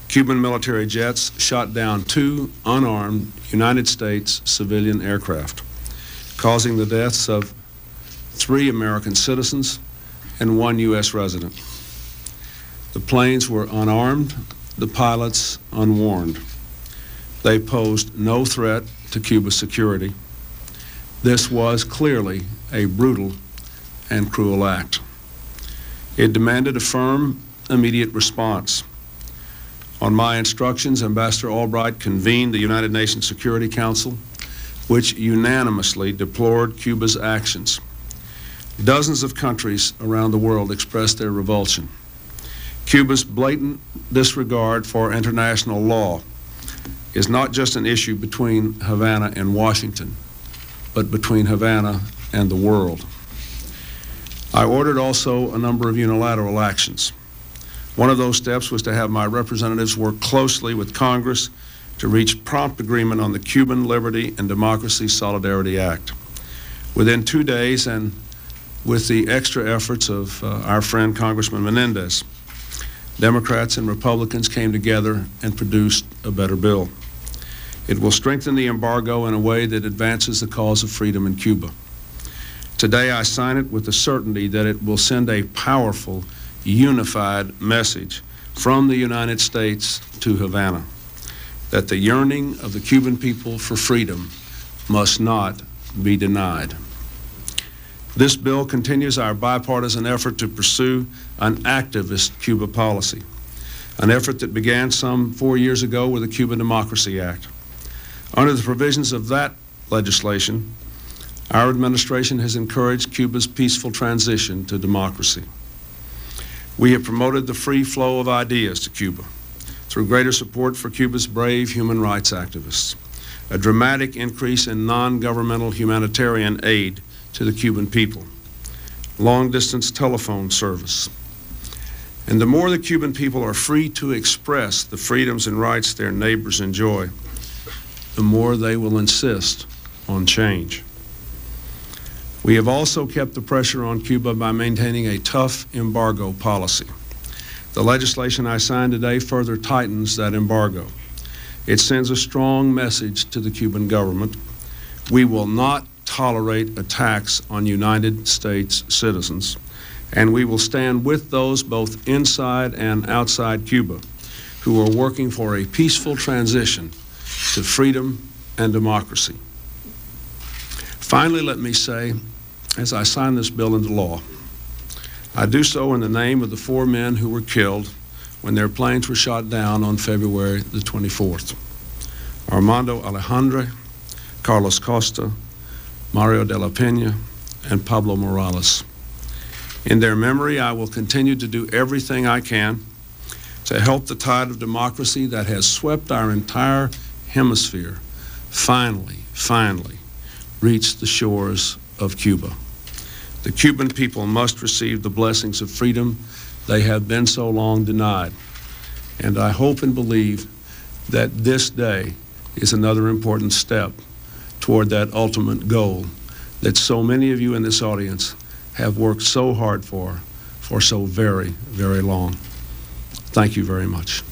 Cuban military jets shot down 2 unarmed United States civilian aircraft, causing the deaths of 3 American citizens and 1 U.S. resident. The planes were unarmed, the pilots unwarned. They posed no threat to Cuba's security. This was clearly a brutal and cruel act. It demanded a firm, immediate response. On my instructions, Ambassador Albright convened the United Nations Security Council, which unanimously deplored Cuba's actions. Dozens of countries around the world expressed their revulsion. Cuba's blatant disregard for international law is not just an issue between Havana and Washington, but between Havana and the world. I ordered also a number of unilateral actions. One of those steps was to have my representatives work closely with Congress to reach prompt agreement on the Cuban Liberty and Democracy Solidarity Act. Within 2 days, and with the extra efforts of our friend Congressman Menendez, Democrats and Republicans came together and produced a better bill. It will strengthen the embargo in a way that advances the cause of freedom in Cuba. Today, I sign it with the certainty that it will send a powerful, unified message from the United States to Havana, that the yearning of the Cuban people for freedom must not be denied. This bill continues our bipartisan effort to pursue an activist Cuba policy, an effort that began some 4 years ago with the Cuban Democracy Act. Under the provisions of that legislation, our administration has encouraged Cuba's peaceful transition to democracy. We have promoted the free flow of ideas to Cuba through greater support for Cuba's brave human rights activists, a dramatic increase in non-governmental humanitarian aid to the Cuban people, long-distance telephone service. And the more the Cuban people are free to express the freedoms and rights their neighbors enjoy, the more they will insist on change. We have also kept the pressure on Cuba by maintaining a tough embargo policy. The legislation I signed today further tightens that embargo. It sends a strong message to the Cuban government. We will not tolerate attacks on United States citizens, and we will stand with those both inside and outside Cuba who are working for a peaceful transition to freedom and democracy. Finally, let me say, as I sign this bill into law, I do so in the name of the 4 men who were killed when their planes were shot down on February the 24th. Armando Alejandre, Carlos Costa, Mario de la Pena, and Pablo Morales. In their memory, I will continue to do everything I can to help the tide of democracy that has swept our entire hemisphere finally reach the shores of Cuba. The Cuban people must receive the blessings of freedom they have been so long denied. And I hope and believe that this day is another important step toward that ultimate goal that so many of you in this audience have worked so hard for so very, very long. Thank you very much.